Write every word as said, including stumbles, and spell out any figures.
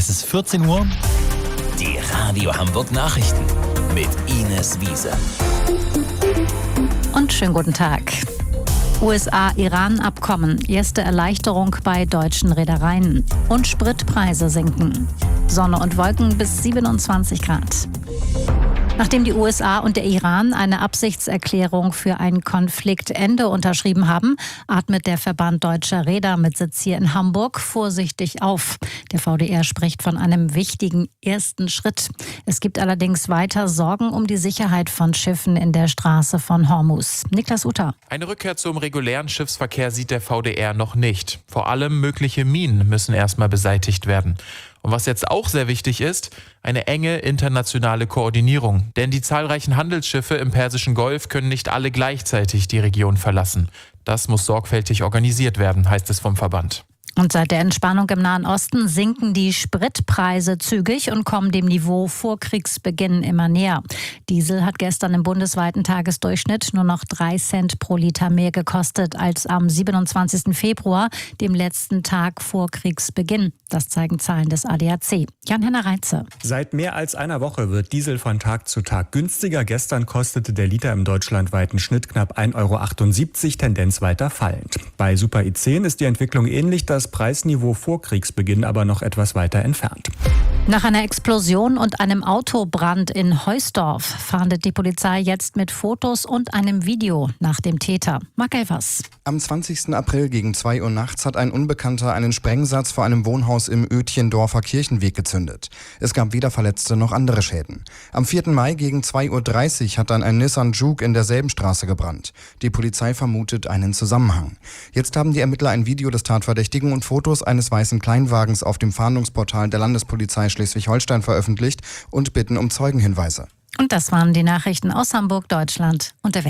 Es ist vierzehn Uhr. Die Radio Hamburg Nachrichten mit Ines Wiese. Und schönen guten Tag. U S A-Iran-Abkommen. Erste Erleichterung bei deutschen Reedereien. Und Spritpreise sinken. Sonne und Wolken bis siebenundzwanzig Grad. Nachdem die U S A und der Iran eine Absichtserklärung für ein Konfliktende unterschrieben haben, atmet der Verband Deutscher Reeder mit Sitz hier in Hamburg vorsichtig auf. Der V D R spricht von einem wichtigen ersten Schritt. Es gibt allerdings weiter Sorgen um die Sicherheit von Schiffen in der Straße von Hormuz. Niklas Utter. Eine Rückkehr zum regulären Schiffsverkehr sieht der V D R noch nicht. Vor allem mögliche Minen müssen erstmal beseitigt werden. Und was jetzt auch sehr wichtig ist, eine enge internationale Koordinierung. Denn die zahlreichen Handelsschiffe im Persischen Golf können nicht alle gleichzeitig die Region verlassen. Das muss sorgfältig organisiert werden, heißt es vom Verband. Und seit der Entspannung im Nahen Osten sinken die Spritpreise zügig und kommen dem Niveau vor Kriegsbeginn immer näher. Diesel hat gestern im bundesweiten Tagesdurchschnitt nur noch drei Cent pro Liter mehr gekostet als am siebenundzwanzigsten Februar, dem letzten Tag vor Kriegsbeginn. Das zeigen Zahlen des A D A C. Jan-Henner Reitze. Seit mehr als einer Woche wird Diesel von Tag zu Tag günstiger. Gestern kostete der Liter im deutschlandweiten Schnitt knapp ein Euro achtundsiebzig, Tendenz weiter fallend. Bei Super I zehn ist die Entwicklung ähnlich, das Preisniveau vor Kriegsbeginn aber noch etwas weiter entfernt. Nach einer Explosion und einem Autobrand in Heusdorf fahndet die Polizei jetzt mit Fotos und einem Video nach dem Täter. Marc Elvers. Am zwanzigsten April gegen zwei Uhr nachts hat ein Unbekannter einen Sprengsatz vor einem Wohnhaus im Ötchendorfer Kirchenweg gezündet. Es gab weder Verletzte noch andere Schäden. Am vierten Mai gegen zwei Uhr dreißig hat dann ein Nissan Juke in derselben Straße gebrannt. Die Polizei vermutet einen Zusammenhang. Jetzt haben die Ermittler ein Video des Tatverdächtigen und Fotos eines weißen Kleinwagens auf dem Fahndungsportal der Landespolizei Schleswig-Holstein veröffentlicht und bitten um Zeugenhinweise. Und das waren die Nachrichten aus Hamburg, Deutschland und der Welt.